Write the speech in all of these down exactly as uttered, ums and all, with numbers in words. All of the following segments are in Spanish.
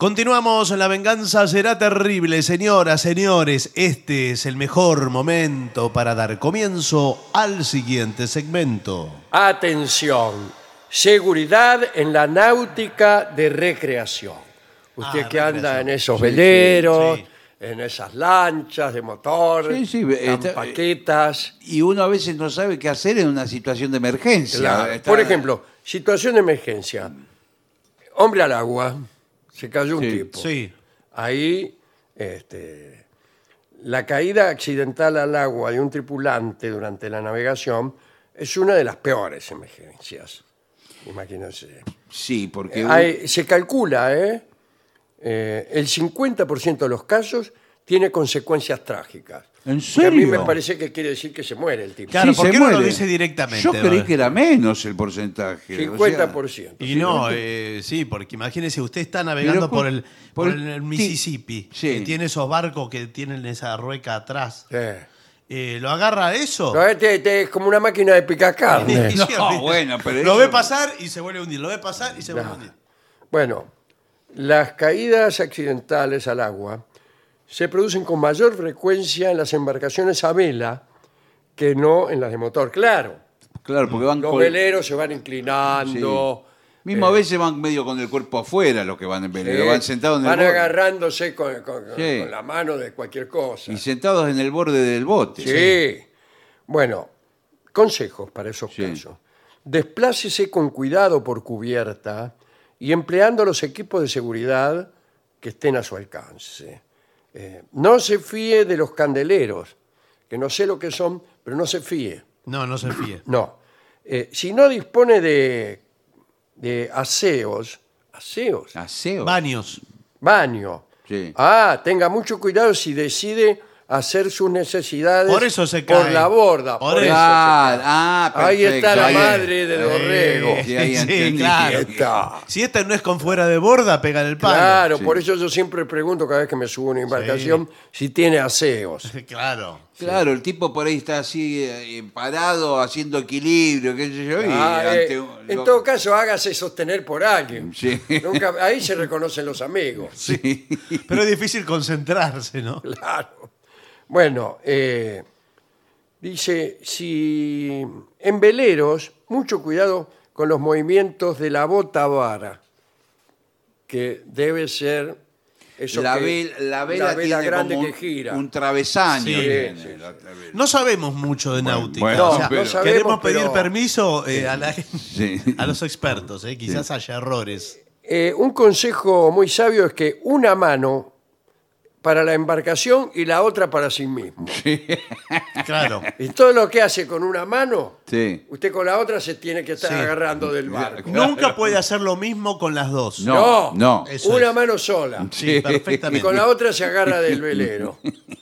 Continuamos, la venganza será terrible, señoras, señores. Este es el mejor momento para dar comienzo al siguiente segmento. Atención, seguridad en la náutica de recreación. Usted Ah, que anda recreación. en esos Sí, veleros, sí, sí. en esas lanchas de motor, Sí, sí, en está- paquetas. Y uno a veces no sabe qué hacer en una situación de emergencia. Claro. Está- Por ejemplo, situación de emergencia. Hombre al agua, se cayó un Sí, tipo. Sí. Ahí, este, la caída accidental al agua de un tripulante durante la navegación es una de las peores emergencias. Imagínense. Sí, porque... Hay- se calcula, ¿eh? Eh, el cincuenta por ciento de los casos tiene consecuencias trágicas. ¿En Y a mí me serio? parece que quiere decir que se muere el tipo. Claro, Sí, ¿por se qué no lo muere. dice directamente? Yo creí que era menos el porcentaje. o sea, cincuenta por ciento. Y no, eh, sí, porque imagínese, usted está navegando Pero por por- el, por por el- el Mississippi, Sí. que tiene esos barcos que tienen esa rueca atrás. Sí. Eh, ¿Lo agarra eso? No, este, este es como una máquina de picar carne. No, bueno, pero Lo eso- ve pasar y se vuelve a hundir. Lo ve pasar y se vuelve a hundir. Bueno, las caídas accidentales al agua se producen con mayor frecuencia en las embarcaciones a vela que no en las de motor. Claro, Claro, porque van los con... veleros se van inclinando. Mismo a eh, veces van medio con el cuerpo afuera los que van en velero. eh, Van sentados en el van borde. agarrándose con, con- Sí. con la mano de cualquier cosa. Y sentados en el borde del bote. Sí. Bueno, consejos para esos Sí. casos. Desplácese con cuidado por cubierta y empleando los equipos de seguridad que estén a su alcance. Eh, no se fíe de los candeleros, que no sé lo que son, pero no se fíe. No, no se fíe. No. Eh, si no dispone de, de aseos, aseos, Aseo. Baños. baño. Sí. Ah, tenga mucho cuidado si decide hacer sus necesidades Por eso se por cae. la borda. Por Por eso eso se Ah, cae. ah, Ahí perfecto. está la Ahí- madre de Dorrego. Sí, ahí Sí, entendí. claro. Ahí está. Si esta no es con fuera de borda, pega en el palo. Claro, Sí. por eso yo siempre pregunto cada vez que me subo a una embarcación si tiene aseos. Claro. Claro, el tipo por ahí está así eh, parado, haciendo equilibrio, qué sé yo. Y Ah, eh, ante un- en lo- todo caso, hágase sostener por alguien. Sí. Nunca, ahí se reconocen los amigos. Sí. Pero es difícil concentrarse, ¿no? Claro. Bueno, eh, dice, si en veleros, mucho cuidado con los movimientos de la bota vara, que debe ser eso La, que- vel- la vela, la vela tiene grande como que un, gira. un travesaño. Sí, tiene sí, la otra vela. No sabemos mucho de náutica. bueno, o sea, pero- no sabemos, queremos pedir pero- permiso eh, a, la- Sí. a los expertos. eh, Quizás haya errores. Eh, un consejo muy sabio es que una mano para la embarcación y la otra para sí mismo. Claro. Y todo lo que hace con una mano, Sí. usted con la otra se tiene que estar Sí. agarrando del barco. Nunca puede hacer lo mismo con las dos. No, no. Eso una es. mano sola. Sí, Y perfectamente. con la otra se agarra del velero.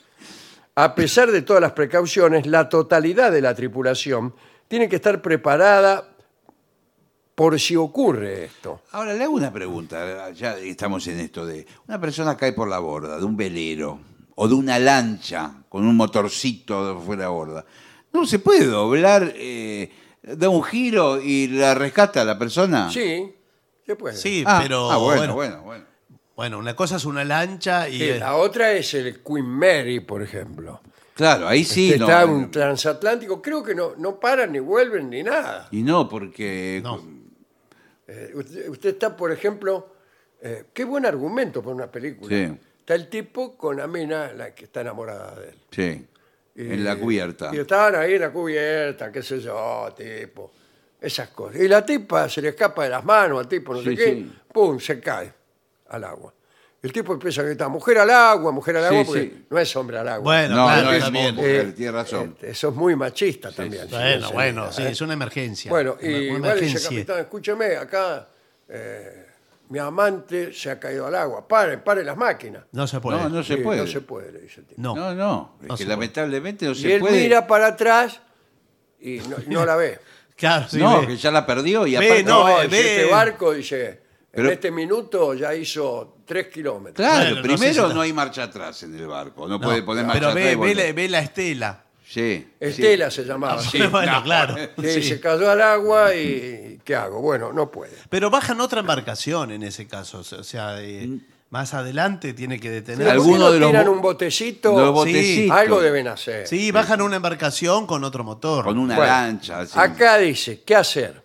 A pesar de todas las precauciones, la totalidad de la tripulación tiene que estar preparada por si ocurre esto. Ahora le hago una pregunta, ya estamos en esto de una persona cae por la borda de un velero o de una lancha con un motorcito fuera de borda. ¿No se puede doblar, eh, da un giro y la rescata a la persona? Sí, se puede. Sí, Ah, pero ah, bueno, bueno, bueno, bueno. bueno, una cosa es una lancha y... Sí, eh, la otra es el Queen Mary, por ejemplo. Claro, ahí sí. Que no, está no. un transatlántico, creo que no, no paran ni vuelven ni nada. Y no, porque... No. Eh, usted, usted está, por ejemplo, eh, qué buen argumento para una película. Sí. Está el tipo con la mina, la que está enamorada de él. Sí, Y- en la cubierta. Y estaban ahí en la cubierta, qué sé yo, tipo, esas cosas. Y la tipa se le escapa de las manos al tipo, no Sí, sé qué, sí. pum, se cae al agua. El tipo empieza a gritar, mujer al agua, mujer al Sí, agua, porque sí. no es hombre al agua. Bueno, No, claro, no es también. mujer, tiene razón. eh, eso es muy machista también. sí. sí, Bueno, sí, bueno, sí, ¿eh? es una emergencia. Bueno, Una- y una igual dice, emergencia. capitán, escúcheme, acá eh, mi amante se ha caído al agua. Pare, pare las máquinas. No se puede. No, no se Sí, puede. No se puede, le dice el tipo. No. No, no, es No que se lamentablemente no Y se él puede. mira para atrás y no, y no la ve. Claro, sí, no, ve. que ya la perdió y Ve, aparte... no, No, ve- dice, ve- este barco, dice, Pero- en este minuto ya hizo tres kilómetros. Claro, Bueno, no sé primero si no, la- hay marcha atrás en el barco, no, No, puede poner marcha pero atrás. ve, y ve, volver. la, ve la estela. Sí, Estela sí. se llamaba. Sí, sí. bueno, no, claro. Sí, Sí. se cayó al agua y ¿qué hago? Bueno, no puede. Pero bajan otra embarcación en ese caso. O sea, eh, más adelante tiene que Sí, detener. ¿por qué Alguno no de los tiran bo- un botecito? los botecitos. Algo deben hacer. Sí, bajan una embarcación con otro motor. Con una Bueno, lancha. así. Acá dice, ¿qué hacer?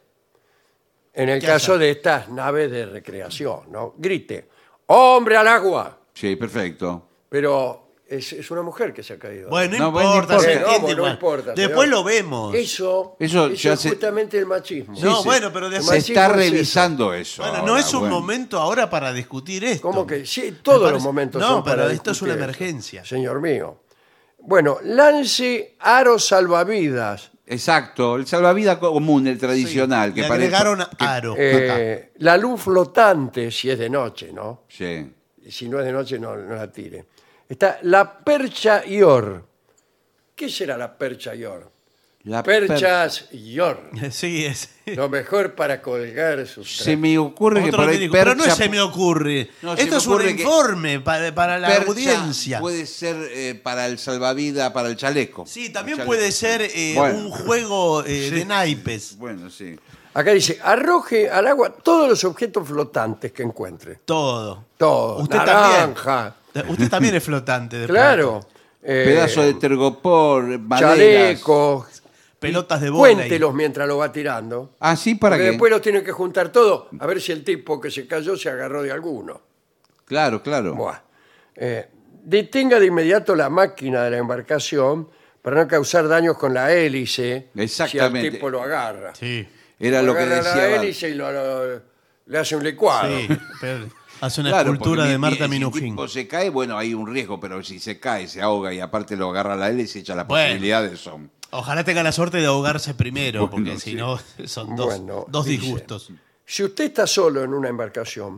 En el ¿Qué caso hacer? de estas naves de recreación, ¿no? Grite, ¡hombre al agua! Sí, perfecto. Pero es, es una mujer que se ha caído. Bueno, No, no, bueno, no importa, importa. se No, entiende no igual. importa, Después señor. lo vemos. Eso, Eso eso ya es se- justamente el machismo. No, Sí, bueno, pero de- Se machismo está es eso. revisando eso. Bueno, ahora, no es un bueno. momento ahora para discutir esto. Como que sí, Me todos los parece- momentos No, son pero para esto es discutir una esto. emergencia. Señor mío. Bueno, lance aro salvavidas. Exacto, el salvavidas común, el tradicional. Sí, que le parece- agregaron que- aro. Eh, la luz flotante, si es de noche, ¿no? Sí. Y si no es de noche, no, no la tire. Está la percha Ior. ¿Qué será la percha Ior? La per- Perchas Ior. Sí, es. Lo mejor para colgar sus... Se me ocurre que Otro por ahí médico. Pero no percha- se me ocurre. No, se Esto me es un ocurre que informe para, para la percha audiencia. puede ser eh, para el salvavidas, para el chaleco. Sí, también El puede chaleco. ser eh, Bueno. un juego eh, de naipes. Bueno, sí. Acá dice, arroje al agua todos los objetos flotantes que encuentre. Todo. Todo. Usted Naranja. también. Usted también es flotante. De Claro. pronto. Eh, Pedazo de tergopor, maderas. chalecos. Pelotas de bola. Cuéntelos mientras lo va tirando. Ah, sí, para Porque qué. después los tiene que juntar todo a ver si el tipo que se cayó se agarró de alguno. Claro, claro. Buah. Eh, detenga de inmediato la máquina de la embarcación para no causar daños con la hélice Exactamente. si al tipo lo agarra. Sí. Era lo que agarra decía. la Val. hélice y lo- lo- le hace un licuado. Sí. pero hace una Claro, escultura porque de mi- Marta mi- Si el Minujín. tipo se cae, bueno, hay un riesgo, pero si se cae, se ahoga y aparte lo agarra la hélice, echa las Bueno. posibilidades son. Ojalá tenga la suerte de ahogarse primero, Bueno, porque si sí. no son dos, Bueno, dos dice, disgustos. Si usted está solo en una embarcación,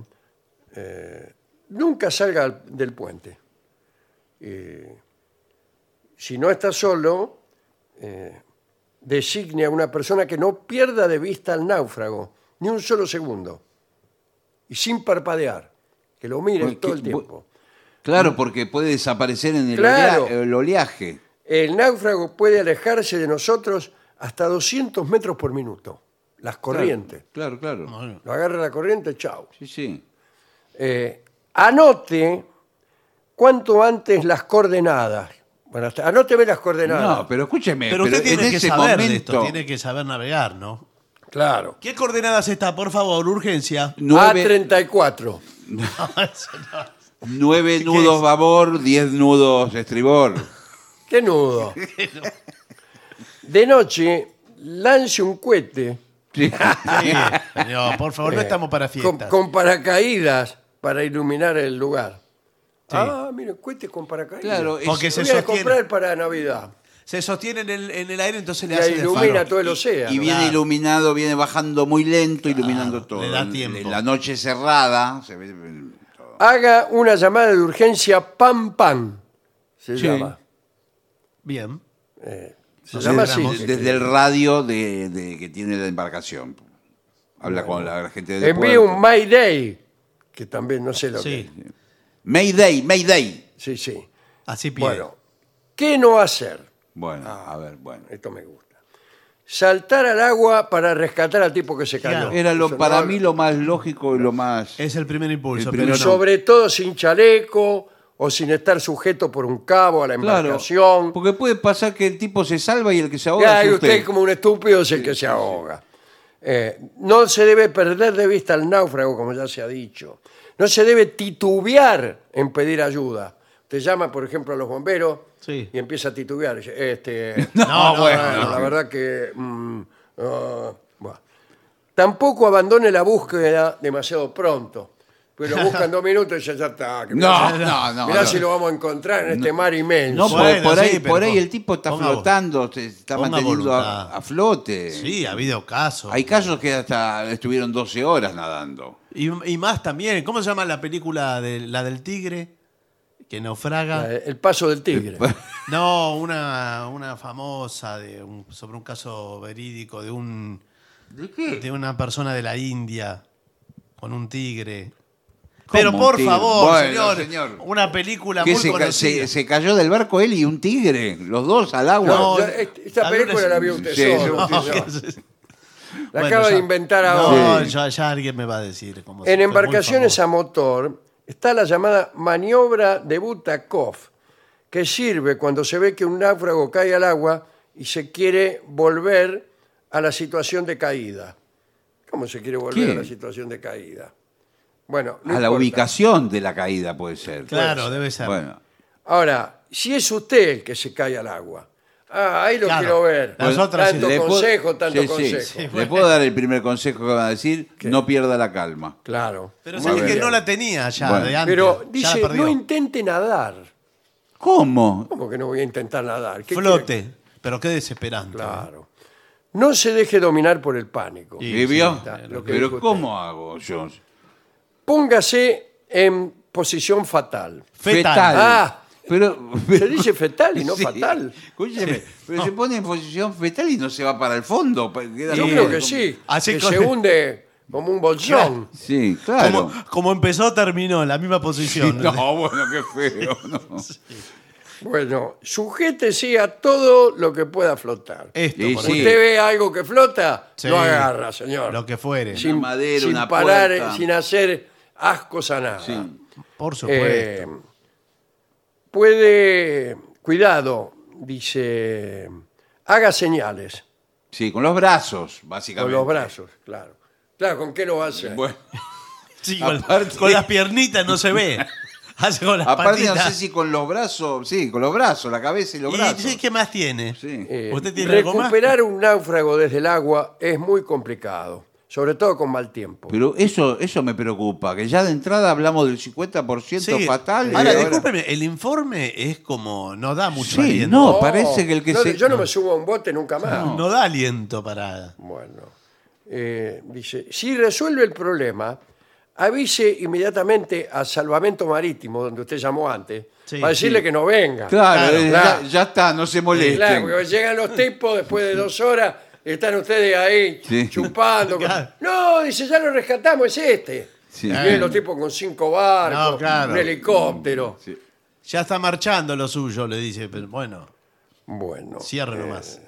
eh, nunca salga al- del puente. Eh, si no está solo, eh, designe a una persona que no pierda de vista al náufrago, ni un solo segundo, y sin parpadear, que lo mire Porque- todo el tiempo. Claro, porque puede desaparecer en el, Claro. olea- el oleaje. El náufrago puede alejarse de nosotros hasta doscientos metros por minuto, las corrientes. Claro, claro. Bueno, Lo agarra la corriente, chao. Sí, sí. Eh, anote cuanto antes las coordenadas. Bueno, hasta- anóteme las coordenadas. No, pero escúcheme. Pero usted en tiene que ese saber de momento, esto, tiene que saber navegar, ¿no? Claro. ¿Qué coordenadas está, por favor? Urgencia. A nueve, treinta y cuatro. No, eso no. nueve ¿Qué nudos es? babor, diez nudos estribor. ¿Qué nudo? De noche, lance un cohete Sí. Sí, señor, por favor, no eh, estamos para con, fiestas. con paracaídas para iluminar el lugar. Ah, mire, cohete con paracaídas. Claro, es- Porque Lo se voy a sostiene, comprar para Navidad. se sostiene en el, en el aire, entonces le Y hace de ilumina faro. todo el océano. Y viene Claro. iluminado, viene bajando muy lento, iluminando todo. le da En- tiempo. En la noche cerrada se ve todo. Haga una llamada de urgencia pam pam. Se Sí. llama. Bien. Se Nos llama así. enteramos. Desde, desde el radio de, de- que tiene la embarcación. Habla con la gente de Envíe un Mayday, que también no sé lo Sí, que es. Mayday, Mayday. Sí, sí. así pide. Bueno, ¿qué no hacer? Bueno, a ver, bueno. Esto me gusta. Saltar al agua para rescatar al tipo que se cayó. Claro. Era lo, Eso para no- mí lo más lógico y lo más... Es el primer impulso, El pero primer- no. Sobre todo sin chaleco o sin estar sujeto por un cabo a la Claro, embarcación. porque puede pasar que el tipo se salva y el que se ahoga Ya, es y usted. usted como un estúpido es el que se ahoga. Eh, no se debe perder de vista al náufrago, como ya se ha dicho. No se debe titubear en pedir ayuda. Usted llama, por ejemplo, a los bomberos Sí. y empieza a titubear. Dice, Este, No, no, bueno, no. la verdad que... mm, ah, bueno. Tampoco abandone la búsqueda demasiado pronto. Pues lo buscan dos minutos y ya, ya está. que No, mirá- no, no, Mirá no. si lo vamos a encontrar en este mar inmenso. No, por- Bueno, por, ahí, sí, pero por ahí pon- el tipo está ponga- flotando, se está ponga manteniendo a, voluntad. a flote. Sí, ha habido casos. Hay casos que hasta estuvieron doce horas nadando. Y, y más también. ¿Cómo se llama la película de la del tigre? Que naufraga. Eh, El paso del tigre. No, una, una famosa de un- sobre un caso verídico de un ¿De qué? de una persona de la India con un tigre. Pero ¿Cómo por un tigre? favor, Bueno, señor, señor. una película Que muy se, ca- conocida. se- se cayó del barco él y un tigre, los dos al agua. No, Ya, est- esta tal vez película es- la vio usted Sí, solo. sí, señor. sí. La Bueno, acaba ya- de inventar No, ahora. Sí. ya, ya alguien me va a decir. Cómo se- En fue muy embarcaciones famoso. a motor está la llamada maniobra de Butakov, que sirve cuando se ve que un náufrago cae al agua y se quiere volver a la situación de caída. ¿Cómo se quiere volver ¿Qué? a la situación de caída? Bueno, no A la importa. ubicación de la caída puede ser. Claro, debe ser. Bueno, Ahora, si es usted el que se cae al agua, ah, ahí lo Claro. quiero ver. Las otras tanto sí. le puedo- consejo, tanto sí, sí. consejo. Le puedo dar el primer consejo que va a decir, no pierda la calma. Claro. Pero Muy sabes que bien. no la tenía ya Bueno. de antes. Pero ya dice, la perdió. no intente nadar. ¿Cómo? ¿Cómo que no voy a intentar nadar? ¿Qué Flote. quiere? Pero qué desesperante. Claro. No se deje dominar por el pánico. Y- ¿Y vio? está, lo que dijo Pero usted. ¿cómo hago yo? Póngase en posición fatal. Fetal. Ah. Pero, Se dice fetal y no Sí. fatal. Escúcheme, pero se pone en posición fetal y no se va para el fondo. pa- queda Yo como- creo que sí. Así que con- se hunde como un bolsón. Sí, claro. Como, como empezó, terminó en la misma posición. No, bueno, qué feo. No. Bueno, sujétese a todo lo que pueda flotar. Esto, Y por sí. ejemplo. Usted ve algo que flota, Sí. lo agarra, señor. Lo que fuere. sin, madera, sin una parar, puerta. sin hacer ascos a nada. Sí. Por supuesto. Eh, puede, cuidado, dice, haga señales Sí, con los brazos, con básicamente. los brazos, claro. Claro, ¿con qué lo hace? Bueno, Sí, con, aparte- con las piernitas no se ve. Hace con las aparte no patitas. sé si con los brazos, sí, con los brazos, la cabeza y los ¿Y brazos. sí, qué más tiene? Sí. Eh, ¿Usted tiene algo más? recuperar un náufrago desde el agua es muy complicado, sobre todo con mal tiempo. Pero eso, eso me preocupa, que ya de entrada hablamos del cincuenta por ciento Sí. fatal. y Ahora, ahora- discúlpeme, el informe es como. No da mucho Sí, aliento. no, parece que el que no, se- Yo no me subo a un bote nunca más. No da aliento para. Bueno, eh, dice, si resuelve el problema, avise inmediatamente a Salvamento Marítimo, donde usted llamó antes, Sí, para decirle sí. que no venga. Claro, Claro, eh, claro. Ya, ya está, no se molesten. Claro, porque llegan los tipos después de dos horas, están ustedes ahí Sí. chupando. Claro. No, dice, ya lo rescatamos, es este. Sí. Y vienen los tipos con cinco barcos, No, claro. un helicóptero. Sí. Ya está marchando lo suyo, le dice. Pero bueno, Bueno, cierre nomás.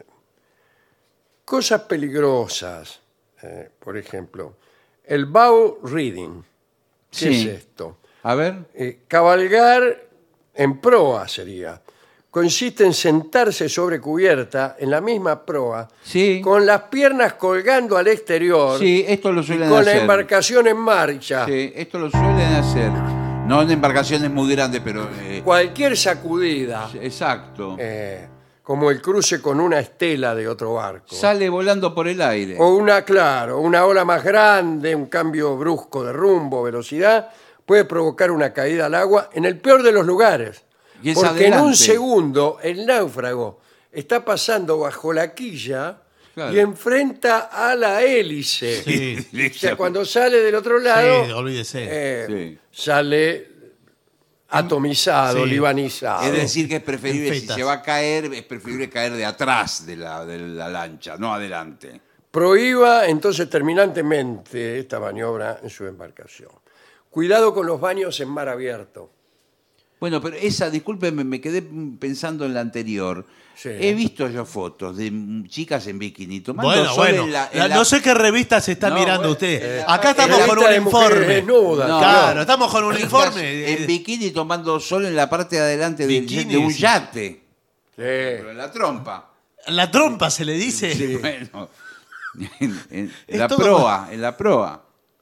cosas peligrosas, eh, por ejemplo, el bow reading. ¿Qué Sí. es esto? A ver. Eh, cabalgar en proa sería. Consiste en sentarse sobre cubierta en la misma proa, Sí. con las piernas colgando al exterior, Sí, esto lo y suelen con hacer. la embarcación en marcha. Sí, esto lo suelen hacer. No en embarcaciones muy grandes, pero... eh, Cualquier sacudida, exacto. eh, como el cruce con una estela de otro barco, Sale volando por el aire. o una, claro, una ola más grande, un cambio brusco de rumbo, velocidad, puede provocar una caída al agua en el peor de los lugares. Y es Porque en un adelante. segundo el náufrago está pasando bajo la quilla Claro. y enfrenta a la hélice. Sí. O sea, cuando sale del otro lado, Sí, olvídese. eh, Sí. sale atomizado, Sí. libanizado. Es decir, que es preferible, En si fetas. se va a caer, es preferible caer de atrás de la, de la lancha, no adelante. Prohíba entonces terminantemente esta maniobra en su embarcación. Cuidado con los baños en mar abierto. Bueno, pero esa, discúlpeme, me quedé pensando en la anterior. Sí. He visto yo fotos de mm, chicas en bikini tomando Bueno, sol bueno. en la- en La- la- no sé qué revista se está No, mirando bueno, usted. eh, Acá estamos en la con lista un de mujeres informe. desnudas, No. Claro, estamos con un Chicas informe. en bikini tomando sol en la parte de adelante del- Bikini, de un sí. yate, Sí. pero en la trompa. La trompa se le dice. Bueno, en, en Es la todo- proa, en la proa.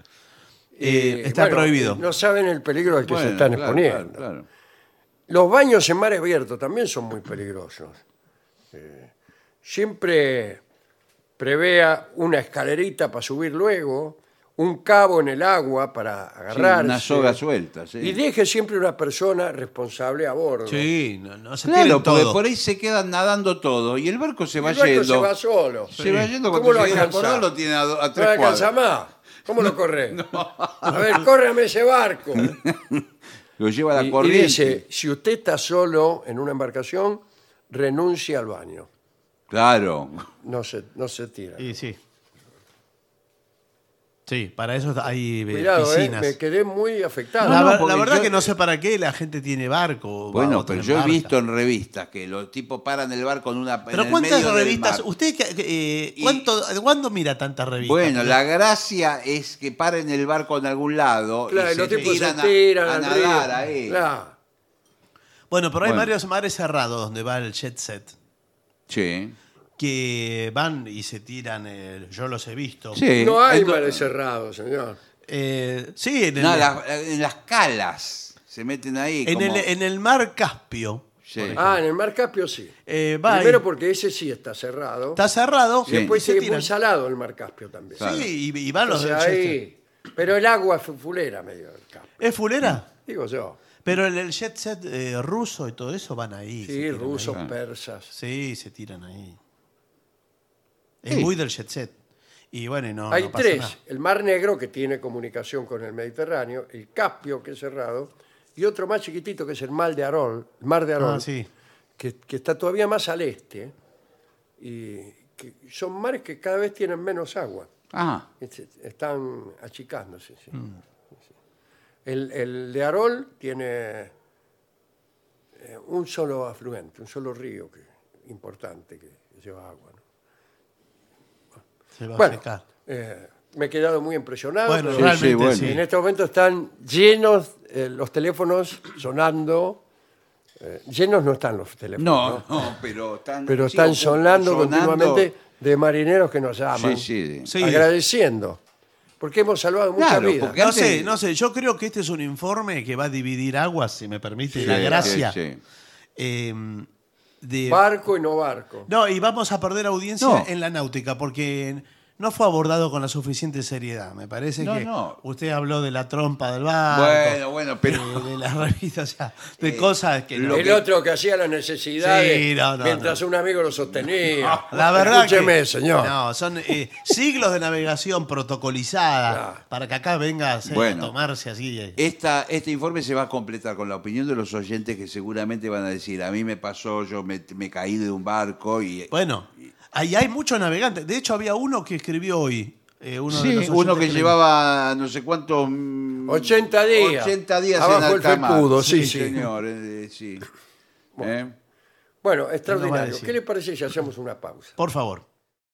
Eh, está prohibido. No saben el peligro al que se Bueno, están claro, exponiendo. claro, claro. Los baños en mar abierto también son muy peligrosos. Eh, siempre prevea una escalerita para subir luego, un cabo en el agua para Sí, agarrarse. una soga suelta, sí. Y deje siempre una persona responsable a bordo. Sí, no, no se Claro, tiren porque todo. por ahí se quedan nadando todo y el barco se El va barco yendo. se va solo. Se va yendo ¿Cómo cuando lo llega al alcanza? cordón lo tiene a, do- a No tres alcanza cuadras. más. ¿Cómo lo corre? A ver, córreme ese barco. Lo lleva a la Y, y corriente. dice, si usted está solo en una embarcación, renuncie al baño. Claro. No se, no se tira. Y sí. Sí, para eso hay eh, Cuidado, eh, piscinas. me quedé muy afectado. la, No, no, ver- porque la verdad yo- que no sé para qué la gente tiene barco. va Bueno, otro pero en yo he barca. visto en revistas que los tipos paran el barco en una. en Pero el ¿cuántas medio del revistas? mar. ¿Usted qué- qué, eh, Y- cuánto, cuándo mira tantas revistas? Bueno, Porque- la gracia es que paren el barco en algún lado Claro, y y los se tipos se tiran a- tiran a, al nadar río. ahí. Claro. Bueno, pero hay Bueno. varios mares cerrados donde va el jet set. Sí. Que van y se tiran, eh, yo los he visto. Sí. No hay Ento- mares cerrados, señor. Eh, sí, en el, No, las- en las calas se meten ahí. en, como- el, en el mar Caspio. Sí. Ah, en el mar Caspio sí. eh, va Primero y- porque ese sí está cerrado. está cerrado. y después y se es tiran. muy salado el mar Caspio también. Claro. Sí, y, y van los Entonces, del jet set. ahí- pero el agua es fulera medio del Caspio. ¿Es fulera? Digo yo. Pero el, el jet set eh, ruso y todo eso van ahí. se Sí, tiran rusos, ahí. persas. Sí, se tiran ahí. Es Sí. muy del jet set. Y bueno, y no, Hay no pasa tres. nada. El Mar Negro, que tiene comunicación con el Mediterráneo, el Caspio, que es cerrado, y otro más chiquitito, que es el Mar de Arol, el Mar de Arol, Ah, sí. que, que está todavía más al este, y que son mares que cada vez tienen menos agua. Ah, Es- Están achicándose. sí. Mm. Sí. El, el de Arol tiene eh, un solo afluente, un solo río que, importante que lleva agua, ¿no? Se va a Bueno, secar. eh, me he quedado muy impresionado. Bueno, pero sí, realmente sí, bueno. sí. en este momento están llenos eh, los teléfonos sonando. eh, llenos no están los teléfonos, no, ¿no? no, pero están. pero sí, están ocu- sonando, continuamente de marineros que nos llaman, Sí, sí. Sí. agradeciendo, porque hemos salvado muchas Claro, vidas. porque No antes- sé, no sé. Yo creo que este es un informe que va a dividir aguas, si me permite Sí, la sí, gracia. sí. Eh, de- Barco y no barco. No, y vamos a perder audiencia No. en la náutica porque no fue abordado con la suficiente seriedad. Me parece No, que no. usted habló de la trompa del barco. Bueno, bueno, pero- De, de las revistas, o sea, de cosas que no. lo el que- otro que hacía las necesidades Sí, no, no, mientras un amigo lo sostenía. La verdad Escúcheme, que, señor. No, son eh, siglos de navegación protocolizada Claro. para que acá venga a, hacer- Bueno. a tomarse así. eh. Esta, este informe se va a completar con la opinión de los oyentes que seguramente van a decir, a mí me pasó, yo me, me caí de un barco y... Bueno, ahí hay muchos navegantes. De hecho, había uno que escribió hoy. eh, uno de Sí, los uno oyentes que escribió. llevaba no sé cuántos... mm, ochenta días. ochenta días Abajo en el alta mar. felpudo, sí, sí. señor, eh, sí. ¿Eh? Bueno, No va a extraordinario. decir. ¿Qué le parece si hacemos una pausa? Por favor.